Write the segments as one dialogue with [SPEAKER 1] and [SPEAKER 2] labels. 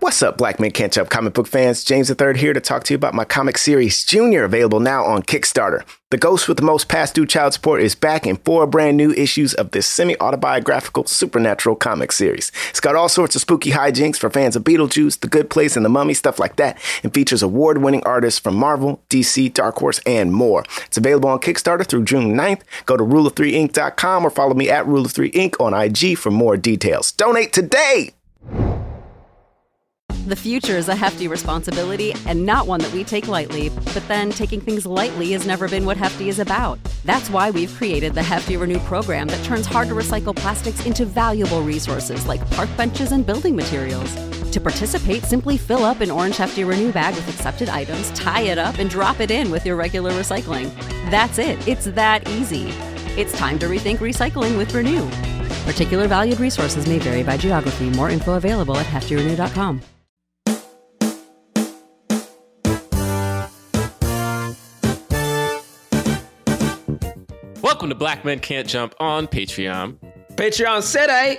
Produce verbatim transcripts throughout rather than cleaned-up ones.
[SPEAKER 1] What's up, Black Men Can't Jump comic book fans? James the Third here to talk to you about my comic series, Junior, available now on Kickstarter. The ghost with the most past due child support is back in four brand new issues of this semi-autobiographical supernatural comic series. It's got all sorts of spooky hijinks for fans of Beetlejuice, The Good Place, and The Mummy, stuff like that, and features award-winning artists from Marvel, D C, Dark Horse, and more. It's available on Kickstarter through June ninth. Go to rule of three ink dot com or follow me at rule of three ink on I G for more details. Donate today!
[SPEAKER 2] The future is a hefty responsibility and not one that we take lightly, but then taking things lightly has never been what Hefty is about. That's why we've created the Hefty Renew program that turns hard-to-recycle plastics into valuable resources like park benches and building materials. To participate, simply fill up an orange Hefty Renew bag with accepted items, tie it up, and drop it in with your regular recycling. That's it. It's that easy. It's time to rethink recycling with Renew. Particular valued resources may vary by geography. More info available at hefty renew dot com.
[SPEAKER 3] Welcome to Black Men Can't Jump on Patreon.
[SPEAKER 4] Patreon City.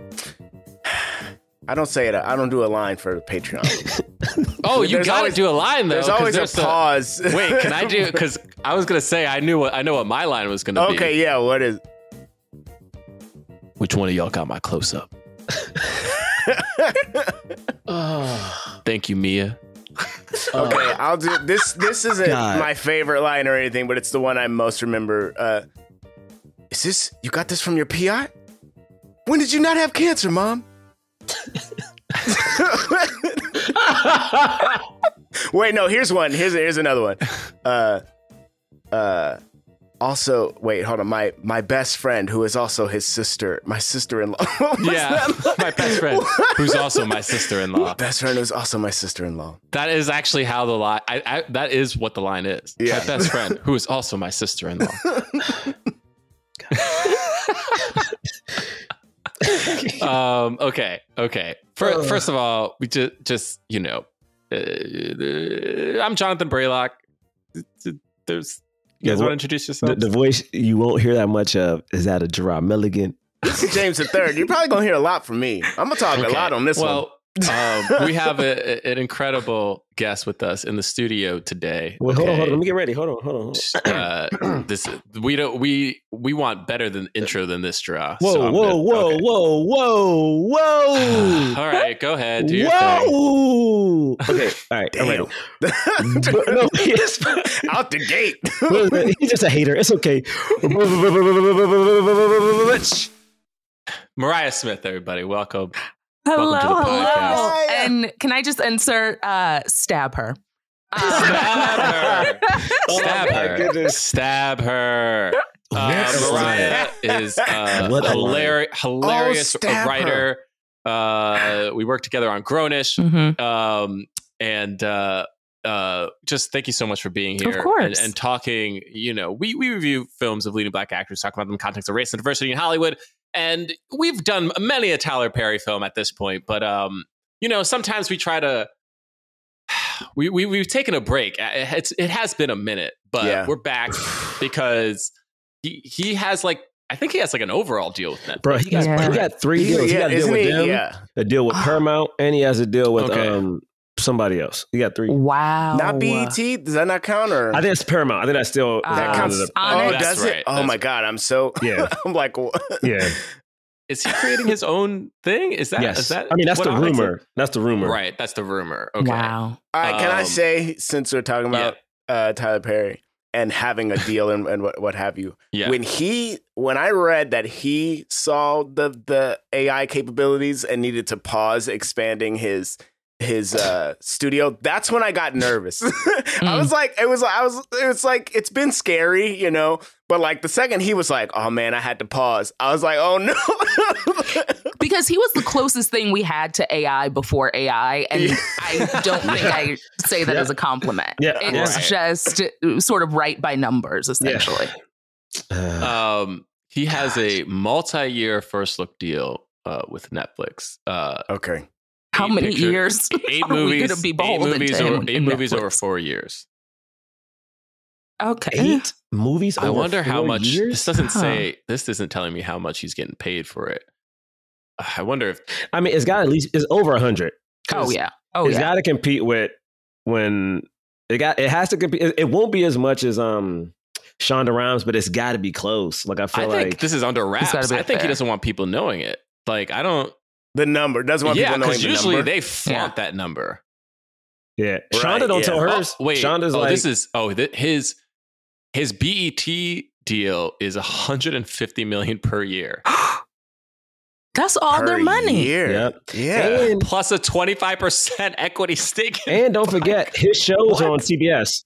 [SPEAKER 1] I don't say it. I don't do a line for Patreon.
[SPEAKER 3] Oh, you
[SPEAKER 1] There's
[SPEAKER 3] got to
[SPEAKER 1] always-
[SPEAKER 3] do a line though.
[SPEAKER 1] There's
[SPEAKER 3] 'cause
[SPEAKER 1] always
[SPEAKER 3] there's
[SPEAKER 1] a pause.
[SPEAKER 3] Wait, can I do? Because I was gonna say I knew what I know what my line was gonna be.
[SPEAKER 1] Okay, yeah. What is?
[SPEAKER 3] Which one of y'all got my close up? Oh, thank you, Mia.
[SPEAKER 1] Okay, I'll do this. This isn't
[SPEAKER 4] God.
[SPEAKER 1] my favorite line or anything, but it's the one I most remember. Uh, is this? You got this from your P I? When did you not have cancer, Mom? Wait, no. Here's one. Here's here's another one. Uh, uh. Also, wait, hold on. My my best friend, who is also his sister, my sister-in-law.
[SPEAKER 3] Yeah, my best friend, who's also my sister-in-law.
[SPEAKER 1] Best friend who's also my sister-in-law.
[SPEAKER 3] That is actually how the line. I, I, that is what the line is.
[SPEAKER 1] Yeah.
[SPEAKER 3] My best friend, who is also my sister-in-law. um. Okay. Okay. First, first of all, we just just you know, uh, I'm Jonathan Braylock. There's. You guys
[SPEAKER 4] The
[SPEAKER 3] want
[SPEAKER 4] vo-
[SPEAKER 3] to introduce yourself?
[SPEAKER 4] The, the voice you won't hear that much of is that of Gerard Milligan.
[SPEAKER 1] This is James the Third. You're probably gonna hear a lot from me. I'm gonna talk a lot on this one.
[SPEAKER 3] well, um, we have a, an incredible guest with us in the studio today.
[SPEAKER 4] Wait, hold on, hold
[SPEAKER 3] okay?
[SPEAKER 4] on. Let me get ready. Hold on, hold on. Hold on.
[SPEAKER 3] Uh, this we don't we we want better than intro than this draw.
[SPEAKER 4] Whoa,
[SPEAKER 3] so I'm
[SPEAKER 4] whoa,
[SPEAKER 3] good.
[SPEAKER 4] whoa,
[SPEAKER 3] Okay.
[SPEAKER 4] whoa, whoa, whoa.
[SPEAKER 3] All right, go ahead. Do your thing.
[SPEAKER 4] Whoa. Okay, all right. I'm ready. But no, yes.
[SPEAKER 1] Out the gate.
[SPEAKER 4] He's just a hater. It's okay.
[SPEAKER 3] Mariah Smith, everybody, welcome.
[SPEAKER 5] Hello,
[SPEAKER 3] Welcome to the
[SPEAKER 5] hello.
[SPEAKER 1] podcast.
[SPEAKER 5] And can I just insert uh, stab her?
[SPEAKER 3] Stab her.
[SPEAKER 4] Oh
[SPEAKER 3] Stab
[SPEAKER 4] my
[SPEAKER 3] her.
[SPEAKER 4] goodness.
[SPEAKER 3] Stab her. Uh,
[SPEAKER 4] That's
[SPEAKER 3] Mariah is uh,
[SPEAKER 4] What a
[SPEAKER 3] hilarious, hilarious
[SPEAKER 1] Oh, stab
[SPEAKER 3] writer. Uh, we work together on Grownish.
[SPEAKER 5] Mm-hmm.
[SPEAKER 3] Um, and uh, uh, just thank you so much for being here.
[SPEAKER 5] Of course.
[SPEAKER 3] And, and talking, you know, we, we review films of leading Black actors, talk about them in the context of race and diversity in Hollywood. And we've done many a Tyler Perry film at this point. But, um, you know, sometimes we try to, we, we, we've taken a break. It's, it has been a minute, but
[SPEAKER 1] Yeah.
[SPEAKER 3] we're back because he, he has like, I think he has like an overall deal with Netflix.
[SPEAKER 4] Bro, he got,
[SPEAKER 5] Yeah.
[SPEAKER 4] he got three deals. He
[SPEAKER 1] yeah,
[SPEAKER 4] got a deal
[SPEAKER 1] isn't
[SPEAKER 4] with
[SPEAKER 1] he?
[SPEAKER 4] them,
[SPEAKER 1] Yeah.
[SPEAKER 4] a deal with Paramount, and he has a deal with
[SPEAKER 3] Okay.
[SPEAKER 4] um somebody else. He got three.
[SPEAKER 5] Wow.
[SPEAKER 1] Not B E T? Does that not count? Or
[SPEAKER 4] I think it's Paramount. I think that's still
[SPEAKER 5] Uh,
[SPEAKER 1] that
[SPEAKER 4] uh,
[SPEAKER 1] counts?
[SPEAKER 4] the-
[SPEAKER 1] Oh,
[SPEAKER 5] Onyx.
[SPEAKER 1] does
[SPEAKER 3] That's
[SPEAKER 1] it?
[SPEAKER 3] right.
[SPEAKER 1] Oh
[SPEAKER 3] That's
[SPEAKER 1] my
[SPEAKER 3] right.
[SPEAKER 1] god, I'm so.
[SPEAKER 4] Yeah.
[SPEAKER 1] I'm like, what?
[SPEAKER 4] yeah.
[SPEAKER 3] Is he creating his own thing? Is that,
[SPEAKER 4] Yes.
[SPEAKER 3] is that
[SPEAKER 4] I mean, that's
[SPEAKER 3] what
[SPEAKER 4] the
[SPEAKER 3] Onyx is?
[SPEAKER 4] rumor. That's the rumor.
[SPEAKER 3] Right. That's the rumor. Okay.
[SPEAKER 5] Wow.
[SPEAKER 1] All right, can I
[SPEAKER 3] Um,
[SPEAKER 1] say, since we're talking about uh, Tyler Perry and having a deal and, and what, what have you,
[SPEAKER 3] Yeah.
[SPEAKER 1] when he, when I read that he saw the the A I capabilities and needed to pause expanding his his uh, studio, that's when I got nervous. I was like, it was, I was, it was like, it's been scary, you know, but like the second he was like, oh man, I had to pause. I was like, oh no.
[SPEAKER 5] Because he was the closest thing we had to A I before A I. And
[SPEAKER 1] Yeah.
[SPEAKER 5] I don't think I say that as a compliment.
[SPEAKER 4] Yeah.
[SPEAKER 5] It's
[SPEAKER 3] Right.
[SPEAKER 5] just sort of right by numbers, essentially.
[SPEAKER 4] Uh,
[SPEAKER 3] Um, he has a multi-year first look deal uh, with Netflix. Uh,
[SPEAKER 1] Okay.
[SPEAKER 5] How
[SPEAKER 3] eight
[SPEAKER 5] many
[SPEAKER 3] picture-
[SPEAKER 5] years
[SPEAKER 3] Eight
[SPEAKER 5] are we
[SPEAKER 3] movies.
[SPEAKER 5] going to be
[SPEAKER 3] eight
[SPEAKER 5] beholden
[SPEAKER 3] movies,
[SPEAKER 5] to him
[SPEAKER 3] over, eight
[SPEAKER 5] in
[SPEAKER 3] movies
[SPEAKER 5] Netflix?
[SPEAKER 3] over four years.
[SPEAKER 5] Okay.
[SPEAKER 4] eight movies.
[SPEAKER 3] I
[SPEAKER 4] over
[SPEAKER 3] wonder how
[SPEAKER 4] four
[SPEAKER 3] much.
[SPEAKER 4] years?
[SPEAKER 3] This doesn't
[SPEAKER 5] Huh.
[SPEAKER 3] say. This isn't telling me how much he's getting paid for it. I wonder if.
[SPEAKER 4] I mean, it's got at least it's over a hundred.
[SPEAKER 5] Oh yeah. Oh
[SPEAKER 4] it's
[SPEAKER 5] yeah.
[SPEAKER 4] got to compete with when it got. It has to compete. It, it won't be as much as um Shonda Rhimes, but it's got to be close. Like I feel
[SPEAKER 3] I
[SPEAKER 4] like
[SPEAKER 3] think this is under wraps. I think
[SPEAKER 5] there.
[SPEAKER 3] he doesn't want people knowing it. Like I don't.
[SPEAKER 1] The number doesn't want
[SPEAKER 3] yeah,
[SPEAKER 1] people knowing
[SPEAKER 3] because
[SPEAKER 1] the
[SPEAKER 3] usually
[SPEAKER 1] number.
[SPEAKER 3] they flaunt
[SPEAKER 5] Yeah.
[SPEAKER 3] that number.
[SPEAKER 4] yeah.
[SPEAKER 1] Right,
[SPEAKER 4] Shonda don't
[SPEAKER 1] yeah.
[SPEAKER 4] tell hers.
[SPEAKER 3] Oh, wait,
[SPEAKER 4] Shonda's
[SPEAKER 3] oh,
[SPEAKER 4] like
[SPEAKER 3] this is oh th- his his B E T deal is one hundred fifty million per year,
[SPEAKER 5] That's all
[SPEAKER 1] Per
[SPEAKER 5] their money.
[SPEAKER 1] year.
[SPEAKER 4] Yep.
[SPEAKER 1] Yeah.
[SPEAKER 4] And,
[SPEAKER 3] plus a twenty-five percent equity stake.
[SPEAKER 4] and don't forget his shows are on T B S.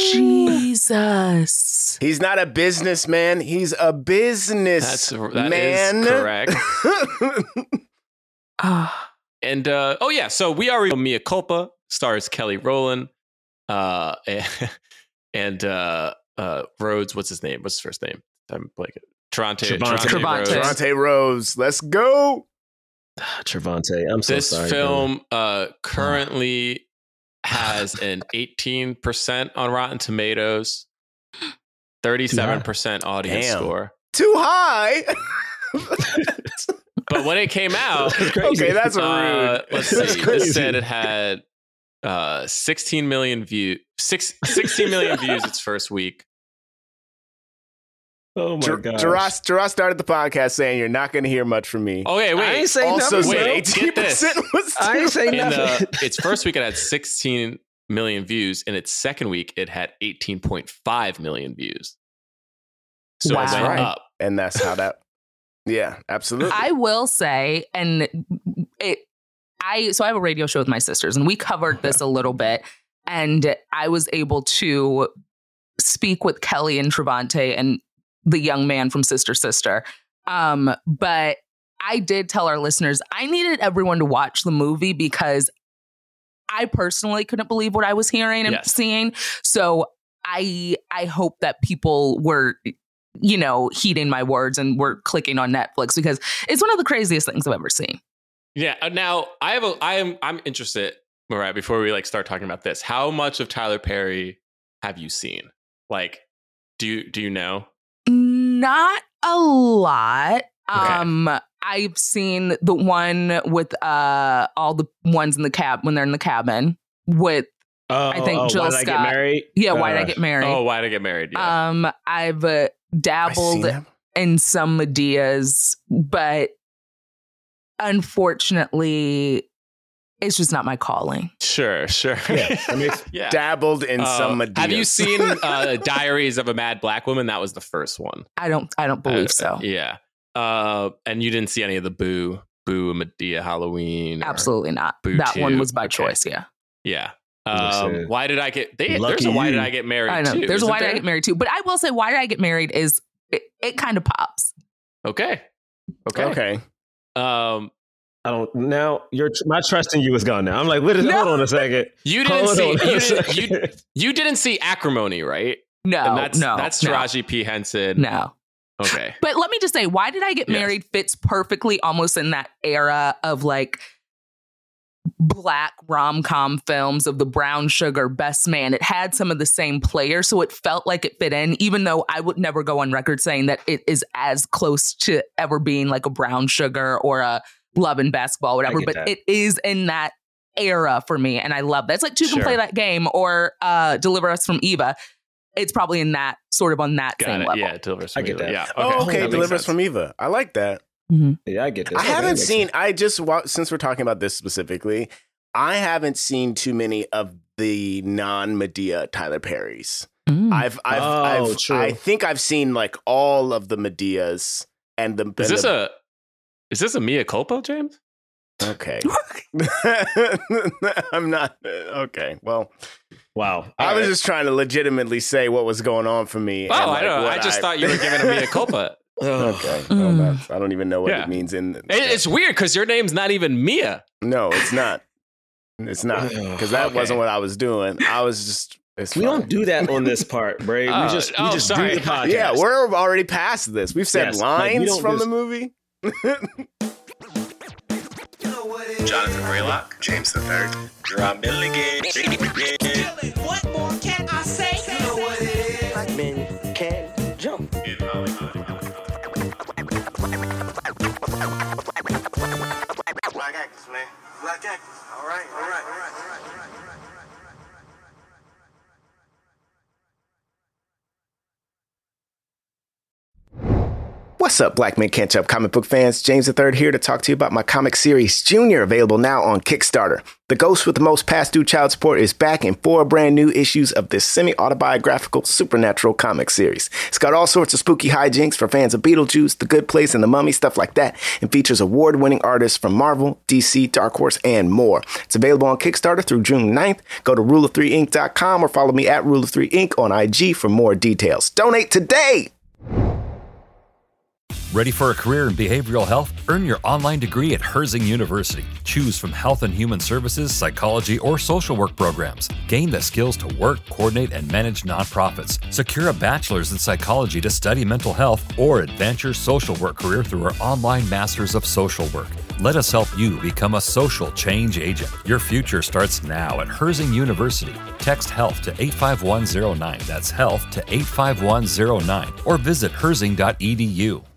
[SPEAKER 5] Jesus.
[SPEAKER 1] He's not a businessman. He's a business
[SPEAKER 3] That's that
[SPEAKER 1] man.
[SPEAKER 3] is correct.
[SPEAKER 5] Ah.
[SPEAKER 3] And uh, oh yeah, so we already know Mia Culpa stars Kelly Rowland, uh, and uh, uh, Rhodes. What's his name? What's his first name? I'm blanking. Trevante.
[SPEAKER 4] Trevante.
[SPEAKER 3] Rhodes.
[SPEAKER 5] Trevante.
[SPEAKER 1] Trevante Rose. Let's go.
[SPEAKER 4] Trevante. I'm so
[SPEAKER 3] This
[SPEAKER 4] sorry.
[SPEAKER 3] film uh, currently has an eighteen percent on Rotten Tomatoes, thirty-seven percent audience
[SPEAKER 1] Damn.
[SPEAKER 3] score.
[SPEAKER 1] Too high.
[SPEAKER 3] But when it came out,
[SPEAKER 1] Okay, that's rude.
[SPEAKER 3] uh, let's
[SPEAKER 4] That's
[SPEAKER 3] see.
[SPEAKER 4] crazy.
[SPEAKER 3] This said it had uh, sixteen million views. Six, sixteen million views its first week.
[SPEAKER 4] Oh my
[SPEAKER 1] Ger-
[SPEAKER 4] god.
[SPEAKER 1] Geras, Geras started the podcast saying you're not going to hear much from me.
[SPEAKER 3] Okay, wait.
[SPEAKER 4] I ain't say
[SPEAKER 1] also
[SPEAKER 4] nothing.
[SPEAKER 1] said
[SPEAKER 3] Wait,
[SPEAKER 1] eighteen
[SPEAKER 3] get this.
[SPEAKER 1] percent was
[SPEAKER 4] I ain't say
[SPEAKER 3] In
[SPEAKER 4] nothing.
[SPEAKER 3] the, its first week, it had sixteen million views. In its second week, it had eighteen point five million views. So
[SPEAKER 5] Wow.
[SPEAKER 3] it went
[SPEAKER 1] Right.
[SPEAKER 3] up.
[SPEAKER 1] And that's how that. Yeah, absolutely.
[SPEAKER 5] I will say, and it, I, so I have a radio show with my sisters, and we covered this a little bit, and I was able to speak with Kelly and Trevante and the young man from Sister Sister. Um, but I did tell our listeners, I needed everyone to watch the movie because I personally couldn't believe what I was hearing and
[SPEAKER 3] Yes.
[SPEAKER 5] seeing. So I, I hope that people were, you know, heeding my words and were clicking on Netflix because it's one of the craziest things I've ever seen.
[SPEAKER 3] Yeah. uh, Now I have a. I am. I'm interested, Mariah. Before we like start talking about this, how much of Tyler Perry have you seen? Like, do you do you know?
[SPEAKER 5] Not a lot.
[SPEAKER 3] Okay.
[SPEAKER 5] Um, I've seen the one with uh all the ones in the cab when they're in the cabin with
[SPEAKER 4] Oh,
[SPEAKER 5] I think
[SPEAKER 4] oh,
[SPEAKER 5] Jill
[SPEAKER 4] why did I get
[SPEAKER 5] Scott.
[SPEAKER 4] married?
[SPEAKER 5] yeah. Why did I
[SPEAKER 4] Uh,
[SPEAKER 5] get married?
[SPEAKER 3] Oh, why did I get married? Yeah.
[SPEAKER 5] Um, I've uh,
[SPEAKER 1] I see
[SPEAKER 5] dabbled
[SPEAKER 1] that.
[SPEAKER 5] in some Medeas, but unfortunately, it's just not my calling.
[SPEAKER 3] sure. Sure.
[SPEAKER 4] Yeah, I mean,
[SPEAKER 3] yeah.
[SPEAKER 1] Dabbled in
[SPEAKER 3] Uh,
[SPEAKER 1] some
[SPEAKER 3] have you
[SPEAKER 1] Adidas.
[SPEAKER 3] seen uh, Diaries of a Mad Black Woman? That was the first one.
[SPEAKER 5] I don't. I don't believe
[SPEAKER 3] Uh,
[SPEAKER 5] so.
[SPEAKER 3] Yeah. Uh, and you didn't see any of the Boo, Boo, Medea, Halloween? or-
[SPEAKER 5] Absolutely not.
[SPEAKER 3] Boo
[SPEAKER 5] That
[SPEAKER 3] too.
[SPEAKER 5] one was by
[SPEAKER 3] Okay.
[SPEAKER 5] choice. Yeah,
[SPEAKER 3] Yeah.
[SPEAKER 4] Listen.
[SPEAKER 3] Um, why did I get? They, there's
[SPEAKER 4] Lucky
[SPEAKER 3] a why
[SPEAKER 4] you.
[SPEAKER 3] did I get married?
[SPEAKER 5] I know.
[SPEAKER 3] Too,
[SPEAKER 5] There's a
[SPEAKER 3] isn't
[SPEAKER 5] why did I
[SPEAKER 3] there?
[SPEAKER 5] get married too. But I will say, why did I get married is it, it kind of pops.
[SPEAKER 3] Okay. Okay.
[SPEAKER 1] Okay.
[SPEAKER 3] Um,
[SPEAKER 4] I don't. Now your my trust in you is gone. Now I'm like, what is?
[SPEAKER 5] No.
[SPEAKER 4] Hold on a second.
[SPEAKER 3] you didn't
[SPEAKER 4] Hold
[SPEAKER 3] see.
[SPEAKER 4] on
[SPEAKER 3] You
[SPEAKER 4] a
[SPEAKER 3] didn't, you,
[SPEAKER 4] second.
[SPEAKER 3] you didn't see Acrimony, right?
[SPEAKER 5] No,
[SPEAKER 3] and that's
[SPEAKER 5] no,
[SPEAKER 3] that's
[SPEAKER 5] no,
[SPEAKER 3] Taraji P Henson.
[SPEAKER 5] no.
[SPEAKER 3] Okay.
[SPEAKER 5] But let me just say, why did I get
[SPEAKER 3] Yes.
[SPEAKER 5] married fits perfectly almost in that era of like black rom-com films of the brown sugar best man. It had some of the same players, so it felt like it fit in, even though I would never go on record saying that it is as close to ever being like a brown sugar or a Love and Basketball, whatever.
[SPEAKER 4] get
[SPEAKER 5] But
[SPEAKER 4] that.
[SPEAKER 5] it is in that era for me, and I love that. It's like Two Can
[SPEAKER 3] Sure.
[SPEAKER 5] Play That Game or uh, Deliver Us from Eva. It's probably in that sort of on that
[SPEAKER 3] Got
[SPEAKER 5] same
[SPEAKER 3] it.
[SPEAKER 5] level.
[SPEAKER 3] Yeah. Deliver
[SPEAKER 4] I get that.
[SPEAKER 3] Yeah.
[SPEAKER 1] Oh, okay.
[SPEAKER 3] That makes
[SPEAKER 1] Deliver Us
[SPEAKER 3] sense.
[SPEAKER 1] from Eva. I like that.
[SPEAKER 4] Yeah, I get this.
[SPEAKER 1] I
[SPEAKER 4] Okay, that
[SPEAKER 1] haven't
[SPEAKER 4] makes
[SPEAKER 1] seen.
[SPEAKER 4] sense.
[SPEAKER 1] I just wa- since we're talking about this specifically, I haven't seen too many of the non-Medea Tyler Perrys.
[SPEAKER 5] Mm.
[SPEAKER 1] I've, I've,
[SPEAKER 4] Oh,
[SPEAKER 1] I've
[SPEAKER 4] true.
[SPEAKER 1] I think I've seen like all of the Medeas and the.
[SPEAKER 3] Is
[SPEAKER 1] and
[SPEAKER 3] this
[SPEAKER 1] the,
[SPEAKER 3] a is this a Mia Culpa, James?
[SPEAKER 1] okay? I'm not okay. Well,
[SPEAKER 4] Wow.
[SPEAKER 1] I
[SPEAKER 4] All
[SPEAKER 1] was
[SPEAKER 4] right.
[SPEAKER 1] just trying to legitimately say what was going on for me.
[SPEAKER 3] Oh,
[SPEAKER 1] and,
[SPEAKER 3] I
[SPEAKER 1] like,
[SPEAKER 3] don't know. I
[SPEAKER 1] what
[SPEAKER 3] just thought you were giving a Mia Culpa.
[SPEAKER 1] Okay,
[SPEAKER 5] Mm.
[SPEAKER 1] well, that's, I don't even know what
[SPEAKER 3] Yeah.
[SPEAKER 1] it means in.
[SPEAKER 3] It- It's weird because your name's not even Mia.
[SPEAKER 1] No, it's not. It's not because that
[SPEAKER 3] Okay.
[SPEAKER 1] wasn't what I was doing. I was just. It's
[SPEAKER 4] We
[SPEAKER 1] fine.
[SPEAKER 4] don't do that on this part, Bray.
[SPEAKER 3] Oh,
[SPEAKER 4] we just we
[SPEAKER 3] oh,
[SPEAKER 4] just
[SPEAKER 3] sorry.
[SPEAKER 4] do the podcast.
[SPEAKER 1] Yeah, we're already past this. We've said
[SPEAKER 4] Yes, like, we
[SPEAKER 1] lines
[SPEAKER 4] don't
[SPEAKER 1] from
[SPEAKER 4] just-
[SPEAKER 1] the movie.
[SPEAKER 6] Jonathan Raylock, James the Third, Drum Milligan.
[SPEAKER 7] What more can I say? You know what it is.
[SPEAKER 8] Black men can jump.
[SPEAKER 6] Black actors man. Black actors. All right, all right, all right, all right, all right.
[SPEAKER 1] What's up, Black Men Can't Jump comic book fans? James the third here to talk to you about my comic series, Junior, available now on Kickstarter. The ghost with the most past due child support is back in four brand new issues of this semi-autobiographical supernatural comic series. It's got all sorts of spooky hijinks for fans of Beetlejuice, The Good Place, and The Mummy, stuff like that, and features award-winning artists from Marvel, D C, Dark Horse, and more. It's available on Kickstarter through June ninth. Go to rule of three inc dot com or follow me at rule of three inc on I G for more details. Donate today!
[SPEAKER 9] Ready for a career in behavioral health? Earn your online degree at Herzing University. Choose from health and human services, psychology, or social work programs. Gain the skills to work, coordinate, and manage nonprofits. Secure a bachelor's in psychology to study mental health or advance your social work career through our online Masters of Social Work. Let us help you become a social change agent. Your future starts now at Herzing University. Text HEALTH to eight five one zero nine. That's HEALTH to eight five one zero nine. Or visit herzing dot e d u.